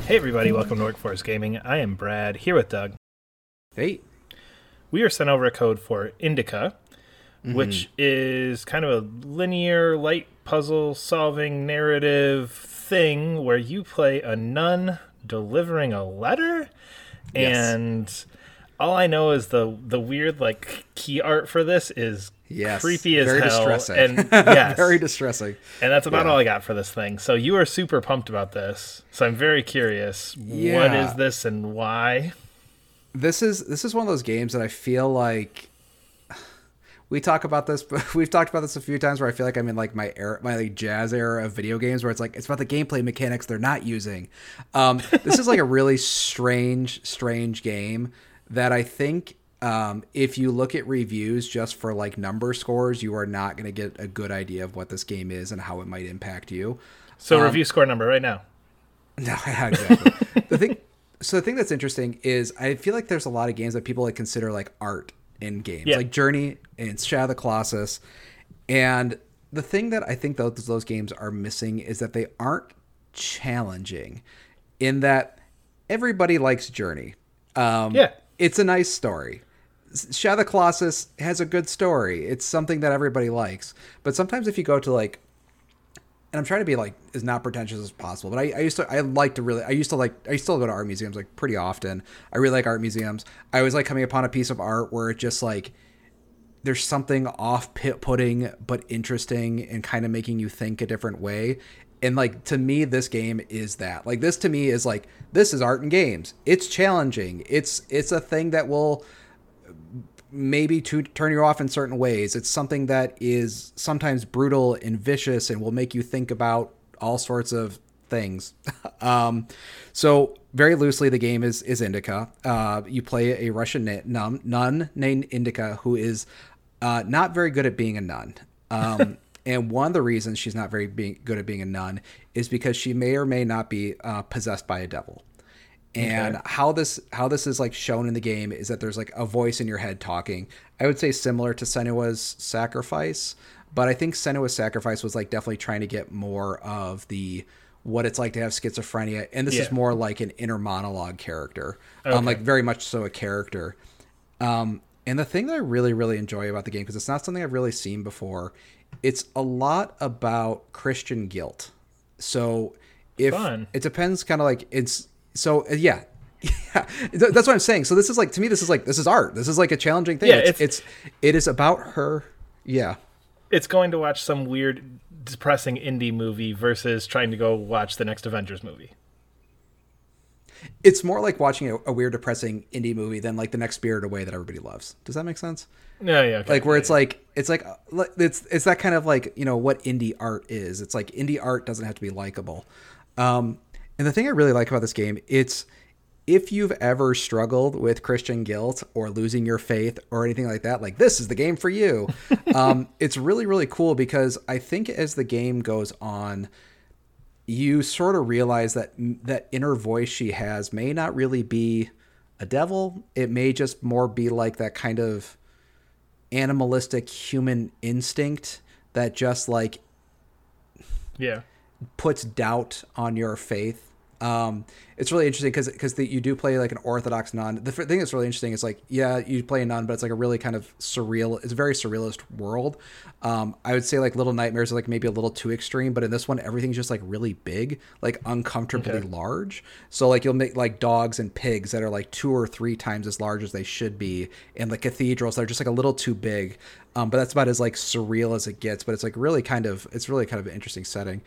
Hey everybody, welcome to Workforce Gaming. I am Brad, here with Doug. Hey. We are sent over a code for Indica, which is kind of a linear, light puzzle solving narrative thing where you play a nun delivering a letter. Yes. And all I know is the weird key art for this is Yes. creepy as Very hell. distressing. And yes. Very distressing. And that's about Yeah. all I got for this thing. So you are super pumped about this. So I'm very curious. What Yeah. is this and why? This is one of those games that I feel like we talk about this, but we've talked about this a few times where I feel like I'm in like my era, my like jazz era of video games where it's like it's about the gameplay mechanics they're not using. This is like a really strange game that I think if you look at reviews just for like number scores, you are not going to get a good idea of what this game is and how it might impact you. So review score number right now. No, yeah, exactly. The thing that's interesting is I feel like there's a lot of games that people like consider like art in games, Yeah. like Journey and Shadow of the Colossus. And the thing that I think those games are missing is that they aren't challenging in that everybody likes Journey. Yeah. It's a nice story. Shadow of the Colossus has a good story. It's something that everybody likes. But sometimes if you go to like, and I'm trying to be like as not pretentious as possible, but I used to go to art museums like pretty often. I really like art museums. I always like coming upon a piece of art where it just like there's something off-putting but interesting and kind of making you think a different way. And like to me, this game is that. Like this to me is like this is art in games. It's challenging. It's a thing that will maybe to turn you off in certain ways. It's something that is sometimes brutal and vicious and will make you think about all sorts of things. So very loosely, the game is Indica. You play a Russian nun named Indica who is not very good at being a nun. And one of the reasons she's not very good at being a nun is because she may or may not be possessed by a devil. And how this is like shown in the game is that there's like a voice in your head talking. I would say similar to Senua's Sacrifice, but I think Senua's Sacrifice was like definitely trying to get more of the what it's like to have schizophrenia, and this is more like an inner monologue character, like very much so a character. And the thing that I really enjoy about the game, because it's not something I've really seen before, it's a lot about Christian guilt. So if Fun. it depends, kind of like it's. So yeah, that's what I'm saying. So this is like, to me, this is art. This is like a challenging thing. Yeah, it is about her. Yeah. It's going to watch some weird, depressing indie movie versus trying to go watch the next Avengers movie. It's more like watching a weird, depressing indie movie than like the next Spirited Away that everybody loves. Does that make sense? Yeah, yeah. Okay. Like where it's that kind of like, you know, what indie art is. It's like indie art doesn't have to be likable. And the thing I really like about this game, it's if you've ever struggled with Christian guilt or losing your faith or anything like that, like this is the game for you. It's really cool because I think as the game goes on, you sort of realize that that inner voice she has may not really be a devil. It may just more be like that kind of animalistic human instinct that just like puts doubt on your faith. It's really interesting because you do play like an Orthodox nun. The thing that's really interesting is like, yeah, you play a nun, but it's like a really kind of surreal, it's a very surrealist world. I would say like Little Nightmares are like maybe a little too extreme, but in this one, everything's just like really big, like uncomfortably large. So like you'll make like dogs and pigs that are like 2 or 3 times as large as they should be, and like cathedrals that are just like a little too big. But that's about as like surreal as it gets, but it's like really kind of an interesting setting.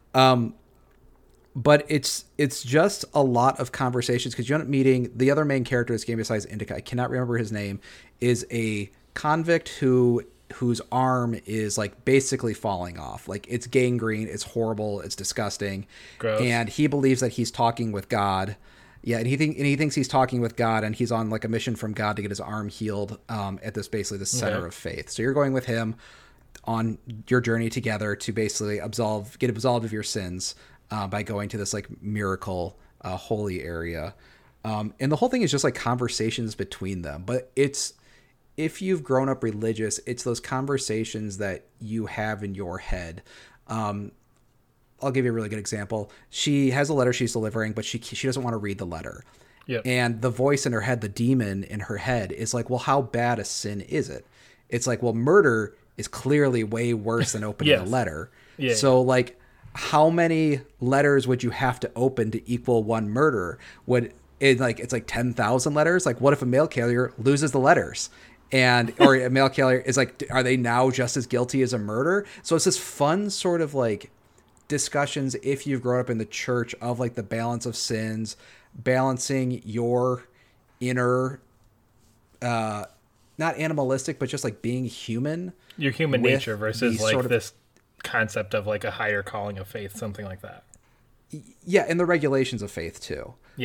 But it's just a lot of conversations because you end up meeting the other main character in this game besides Indica. I cannot remember his name. Is a convict whose arm is like basically falling off. Like it's gangrene. It's horrible. It's disgusting. Gross. And he believes that he's talking with God. Yeah, and he thinks he's talking with God, and he's on like a mission from God to get his arm healed at this basically the center of faith. So you're going with him on your journey together to basically get absolved of your sins. By going to this like miracle holy area. And the whole thing is just like conversations between them. But it's, if you've grown up religious, it's those conversations that you have in your head. I'll give you a really good example. She has a letter she's delivering, but she doesn't want to read the letter. Yep. And the voice in her head, the demon in her head, is like, well, how bad a sin is it? It's like, well, murder is clearly way worse than opening Yes. a letter. Yeah, so like, how many letters would you have to open to equal one murder? It's like 10,000 letters. Like, what if a mail carrier loses the letters? Or a mail carrier is like, are they now just as guilty as a murder? So it's this fun sort of like discussions, if you've grown up in the church, of like the balance of sins, balancing your inner, not animalistic, but just like being human. Your human nature versus like sort of, this concept of like a higher calling of faith, something like that. Yeah, and the regulations of faith too. Yeah.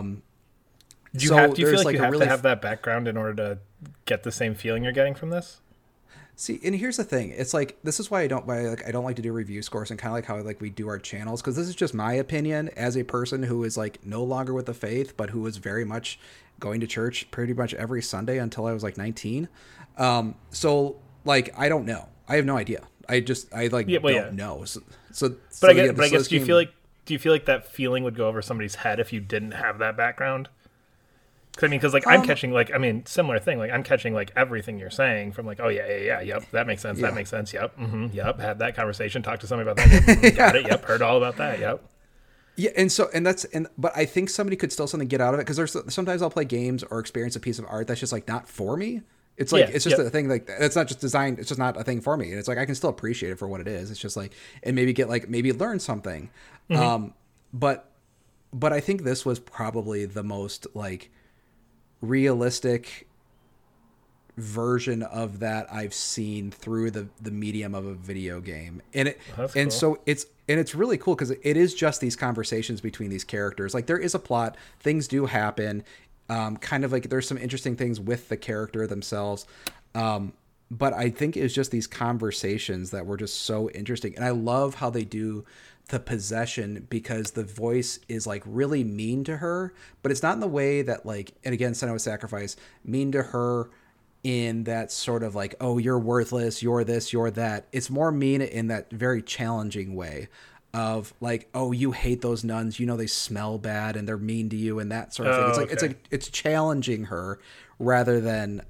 Do you feel like you have to have that background in order to get the same feeling you're getting from this? See, and here's the thing. It's like, this is why I don't like to do review scores, and kind of like how like we do our channels, because this is just my opinion as a person who is like no longer with the faith, but who was very much going to church pretty much every Sunday until I was like 19. So like, I don't know. I have no idea. I don't know. I guess do you feel like that feeling would go over somebody's head if you didn't have that background? Because I'm catching similar thing. Like, I'm catching like everything you're saying from like, oh yeah, yep, that makes sense. That makes sense. Yep, yep. Had that conversation. Talked to somebody about that. Yep, got it. Yep, heard all about that. Yep. Yeah, but I think somebody could still something get out of it, because sometimes I'll play games or experience a piece of art that's just like not for me. It's like, it's just a thing, like, it's not just designed, it's just not a thing for me. And it's like, I can still appreciate it for what it is. It's just like, and maybe learn something. But I think this was probably the most like realistic version of that I've seen through the medium of a video game. And so it's really cool, because it is just these conversations between these characters. Like, there is a plot, things do happen. Kind of like there's some interesting things with the character themselves. But I think it's just these conversations that were just so interesting. And I love how they do the possession, because the voice is like really mean to her, but it's not in the way that like, and again, Senua Sacrifice, mean to her in that sort of like, oh, you're worthless, you're this, you're that. It's more mean in that very challenging way of like, oh, you hate those nuns, you know, they smell bad and they're mean to you, and that sort of thing. It's challenging her rather than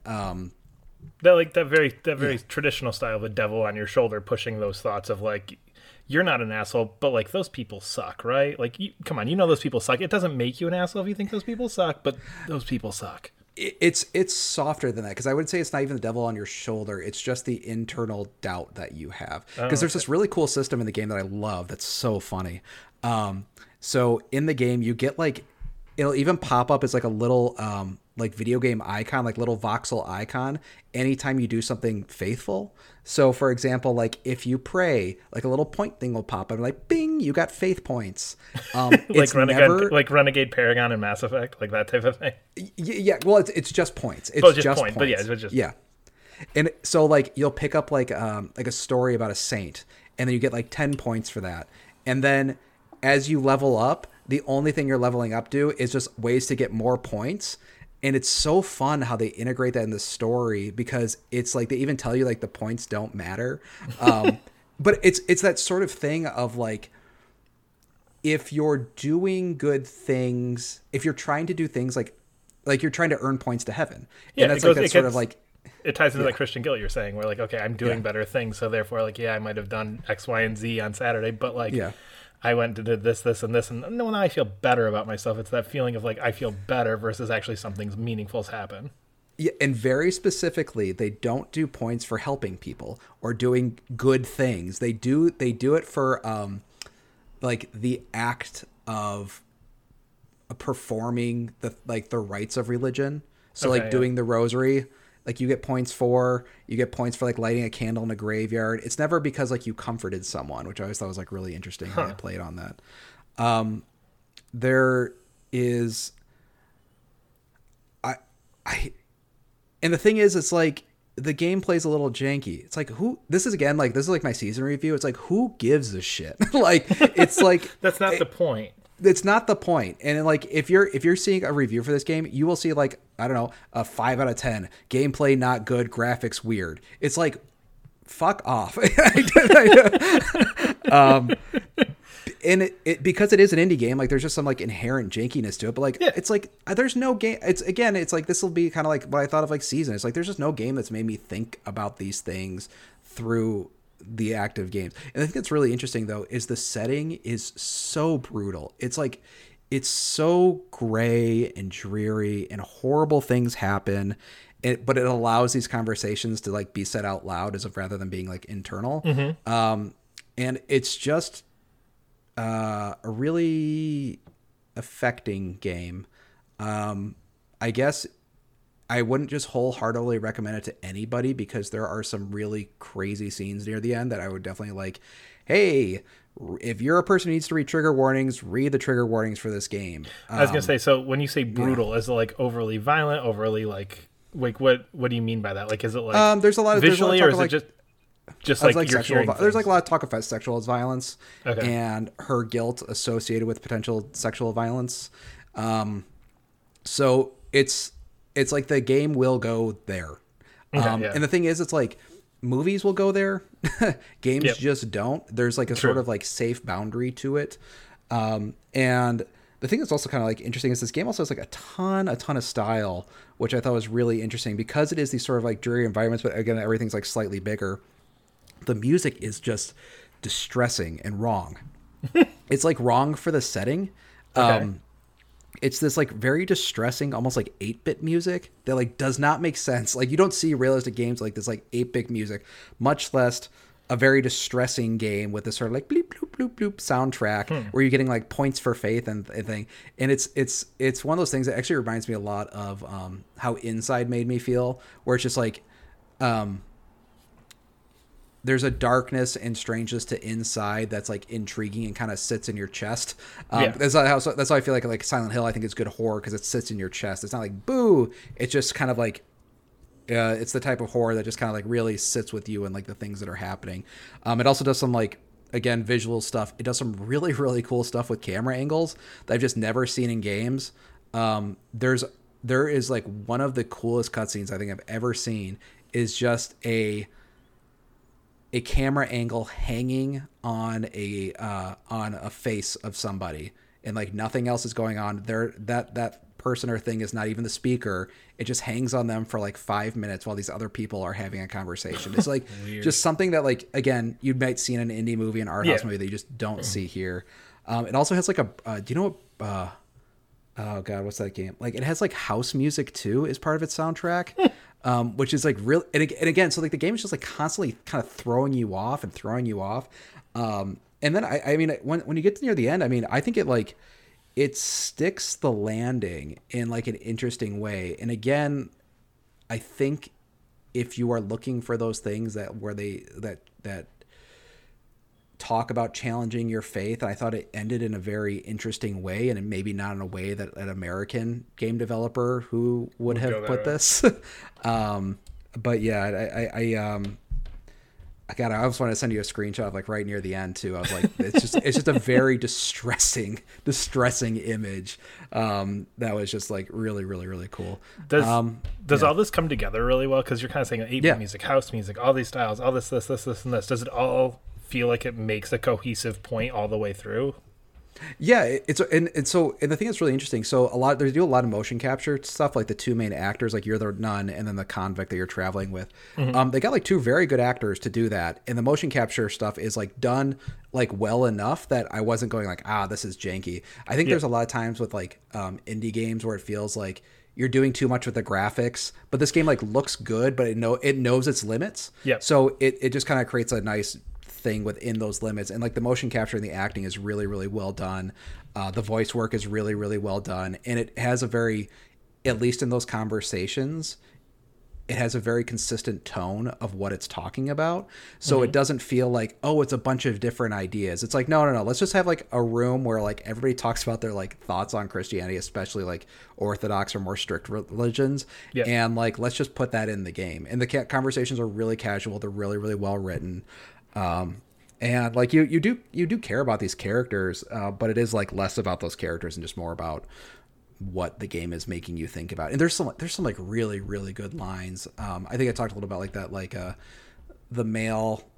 that very traditional style of a devil on your shoulder pushing those thoughts of like, you're not an asshole, but like, those people suck, right? Like, come on, you know, those people suck. It doesn't make you an asshole if you think those people suck, but those people suck. It's softer than that, because I would say it's not even the devil on your shoulder. It's just the internal doubt that you have, because there's this really cool system in the game that I love that's so funny. So in the game, you get like, it'll even pop up as like a little like video game icon, like little voxel icon, anytime you do something faithful. So for example, like if you pray, like a little point thing will pop up, like bing, you got faith points. Like Renegade Paragon and Mass Effect, like that type of thing. Yeah, well, it's just points. It's just points. But yeah. And so like you'll pick up like a story about a saint, and then you get like 10 points for that. And then as you level up, the only thing you're leveling up to is just ways to get more points. And it's so fun how they integrate that in the story, because it's like they even tell you like the points don't matter. But it's that sort of thing of like, if you're doing good things, if you're trying to do things like you're trying to earn points to heaven. Yeah, and that's it ties into that Christian guilt you're saying, where like, okay, I'm doing better things, so therefore like, yeah, I might have done X, Y, and Z on Saturday, but like, I went and did this, and this, and now I feel better about myself. It's that feeling of like, I feel better versus actually something meaningful's happened. Yeah, and very specifically, they don't do points for helping people or doing good things. They do it for like the act of performing the rites of religion. So like doing the rosary, like you get points for like lighting a candle in a graveyard. It's never because like you comforted someone, which I always thought was like really interesting how they played on that. There is, and the thing is, it's like the gameplay's a little janky. It's like, this is like my season review. It's like, who gives a shit? Like, it's like, that's not the point. It's not the point. And like, if you're seeing a review for this game, you will see like, I don't know, a 5 out of 10, gameplay not good, graphics weird. It's like, fuck off. and it because it is an indie game, like there's just some like inherent jankiness to it. But like it's like there's no game. It's like this will be kind of like what I thought of like Season. It's like there's just no game that's made me think about these things through the active games. And I think that's really interesting though is the setting is so brutal. It's like it's so gray and dreary and horrible things happen. But it allows these conversations to like be said out loud as of rather than being like internal. And it's just a really affecting game. I guess I wouldn't just wholeheartedly recommend it to anybody because there are some really crazy scenes near the end that I would definitely like, hey, if you're a person who needs to read trigger warnings, read the trigger warnings for this game. I was going to say, so when you say brutal, is it like overly violent, overly like what do you mean by that? Like, is it like there's a lot of visually, there's a lot or of is like, it just like you're sexual, hearing there's like a lot of talk about sexual violence Okay. and her guilt associated with potential sexual violence. So it's like the game will go there. And the thing is, it's like movies will go there. Games just don't. There's like a sort of like safe boundary to it. And the thing that's also kind of like interesting is this game also has like a ton of style, which I thought was really interesting because it is these sort of like dreary environments, but again, everything's like slightly bigger. The music is just distressing and wrong. It's like wrong for the setting. It's this like very distressing, almost like 8-bit music that like does not make sense. Like you don't see realistic games like this, like 8-bit music, much less a very distressing game with this sort of like bleep, bloop, bloop, bloop soundtrack where you're getting like points for faith and thing. And it's one of those things that actually reminds me a lot of how Inside made me feel, where it's just like, there's a darkness and strangeness to Inside that's like intriguing and kind of sits in your chest. That's how I feel like Silent Hill, I think, is good horror because it sits in your chest. It's not like boo. It's just kind of like it's the type of horror that just kind of like really sits with you and like the things that are happening. It also does some like, again, visual stuff. It does some really, really cool stuff with camera angles that I've just never seen in games. There is like one of the coolest cutscenes I think I've ever seen is just a camera angle hanging on a face of somebody and like nothing else is going on there. That person or thing is not even the speaker. It just hangs on them for like 5 minutes while these other people are having a conversation. It's like just something that like, again, you might see in an indie movie, an art house movie that you just don't see here. It also has like do you know what, oh God, what's that game? Like it has like house music too as part of its soundtrack. Which is like real, and again, so like the game is just like constantly kind of throwing you off. And then I mean, when you get to near the end, I mean, I think it sticks the landing in like an interesting way. And again, I think if you are looking for those things that talk about challenging your faith, and I thought it ended in a very interesting way, and maybe not in a way that an American game developer who would have put this. But yeah, I just wanted to send you a screenshot of like right near the end too. I was like, it's just a very distressing image. That was just like really, really, really cool. Does all this come together really well? Because you're kind of saying 8-bit music, house music, all these styles, all this, and this. Does it all feel like it makes a cohesive point all the way through? Yeah, and the thing that's really interesting. So they do a lot of motion capture stuff, like the two main actors, like you're the nun and then the convict that you're traveling with. They got like two very good actors to do that, and the motion capture stuff is like done like well enough that I wasn't going like, this is janky. I think there's a lot of times with like indie games where it feels like you're doing too much with the graphics, but this game like looks good, but it knows its limits. Yeah. So it just kind of creates a nice thing within those limits, and like the motion capture and the acting is really, really well done. The voice work is really, really well done, and it has a very, at least in those conversations, it has a very consistent tone of what it's talking about. So it doesn't feel like, it's a bunch of different ideas. It's like, no, let's just have like a room where like everybody talks about their like thoughts on Christianity, especially like Orthodox or more strict religions. And like, let's just put that in the game. And the conversations are really casual. They're really, really well written. And like you do care about these characters, but it is like less about those characters and just more about what the game is making you think about. And there's some like really, really good lines. I think I talked a little about like that, like the male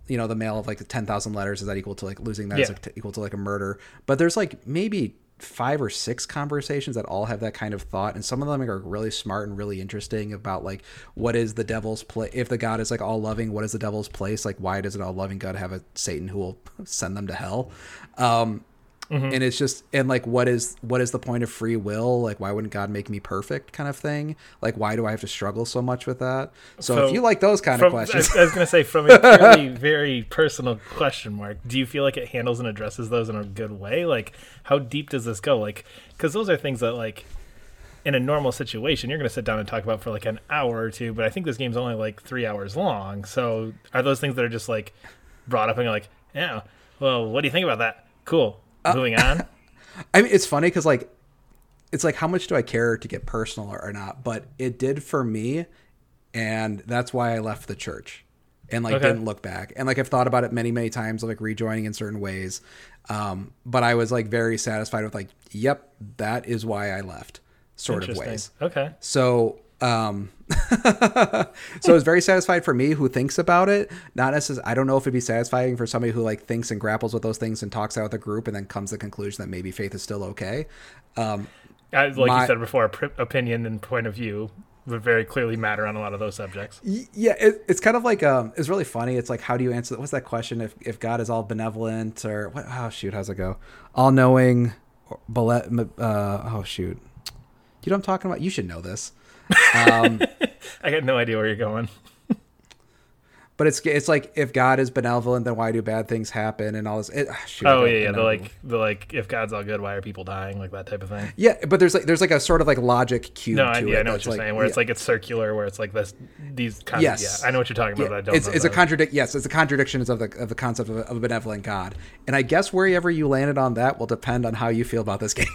the mail of like 10,000 letters, is that equal to like losing that Yeah. is equal to like a murder? But there's like maybe 5 or 6 conversations that all have that kind of thought, and some of them are really smart and really interesting about like what is the devil's place. If the God is like all loving, what is the devil's place? Like, why does an all loving God have a Satan who will send them to hell? And it's just, and like what is the point of free will? Like, why wouldn't God make me perfect, kind of thing? Like, why do I have to struggle so much with that? So if you like those kind of questions, I was going to say, from a purely very personal question mark, do you feel like it handles and addresses those in a good way? Like, how deep does this go? Like, because those are things that, like, in a normal situation, you're going to sit down and talk about for like an hour or two, but I think this game's only like 3 hours long. So are those things that are just like brought up and you're like, yeah, well, what do you think about that? Cool. Moving on. I mean, it's funny because like, it's like, how much do I care to get personal or not? But it did for me, and that's why I left the church and like didn't look back. And like I've thought about it many, many times, like rejoining in certain ways. But I was like very satisfied with like, yep, that is why I left, sort of ways. Okay. So so it's very satisfied for me who thinks about it. Not necessarily, I don't know if it'd be satisfying for somebody who like thinks and grapples with those things and talks out with a group and then comes to the conclusion that maybe faith is still okay. Like you said before, opinion and point of view would very clearly matter on a lot of those subjects. Yeah, it's kind of like it's really funny. It's like, how do you answer? What's that question? If God is all benevolent or what? Oh shoot, how's it go? All knowing, oh shoot, you know what I'm talking about? You should know this. I got no idea where you're going. But it's like, if God is benevolent, then why do bad things happen and all this? Shoot, the like if God's all good, why are people dying? Like that type of thing. Yeah, but there's like a sort of like logic cube. No, to I it know what you're saying. Where it's like it's circular, where it's like these concepts. Yes. Yeah, I know what you're talking about. Yeah, But I don't. It's a contradiction. Yes, it's a contradiction of the concept of a benevolent God. And I guess wherever you landed on that will depend on how you feel about this game.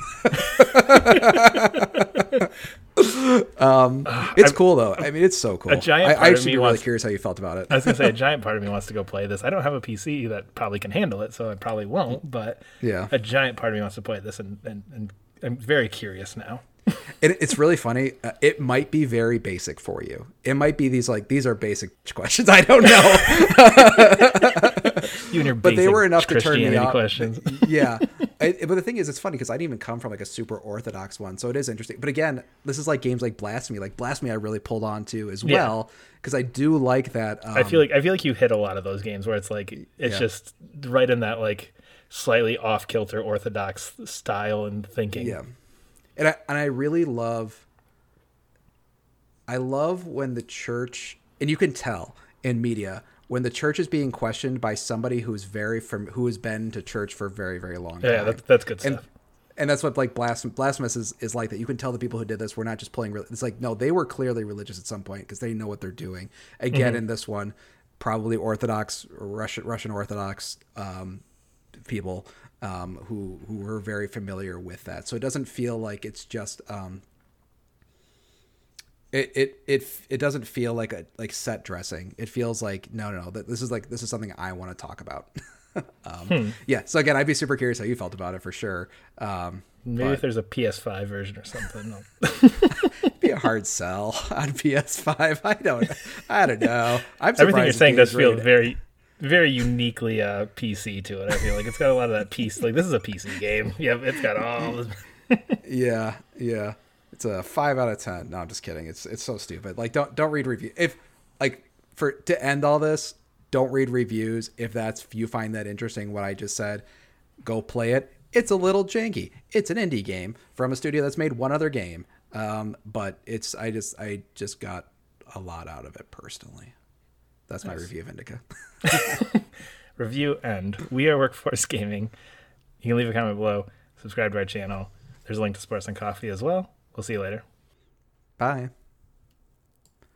It's cool though. I mean, it's so cool. A giant part I of actually me be really wants- curious how you felt about it. I was gonna say a giant part of me wants to go play this. I don't have a PC that probably can handle it, so I probably won't. But Yeah. a giant part of me wants to play this, and I'm very curious now. It's really funny. It might be very basic for you. It might be these are basic questions. I don't know. You and your But they basic were enough to turn me Christianity off. questions. Yeah. But the thing is, it's funny because I didn't even come from like a super orthodox one, so it is interesting. But again, this is like games like Blasphemy. Like Blasphemy, I really pulled on to as well because I do like that. I feel like you hit a lot of those games where it's like it's just right in that like slightly off kilter orthodox style and thinking. Yeah. And I really love. I love when the church, and you can tell in media when the church is being questioned by somebody who has been to church for a very, very long time. Yeah, that's good stuff. And that's what like Blasphemous is like, that you can tell the people who did this were not just playing. It's like, no, they were clearly religious at some point because they know what they're doing. Again, in this one, probably Orthodox, Russian Orthodox people who were very familiar with that. So it doesn't feel like it's just it doesn't feel like set dressing. It feels like no, that this is something I want to talk about. Yeah. So again, I'd be super curious how you felt about it for sure. Maybe if there's a PS5 version or something. Be a hard sell on PS5. I don't know. I'm surprised Everything you're saying does feel rated. very, very uniquely PC to it. I feel like it's got a lot of that piece. Like this is a PC game. Yeah, it's got all this. Yeah. It's a 5 out of 10. No, I'm just kidding. It's so stupid. Like don't read review. If like to end all this, don't read reviews. If you find that interesting, what I just said, go play it. It's a little janky. It's an indie game from a studio that's made one other game. But I just got a lot out of it personally. That's my review of Indica. Review end. We are Workforce Gaming. You can leave a comment below. Subscribe to our channel. There's a link to Sports and Coffee as well. We'll see you later. Bye.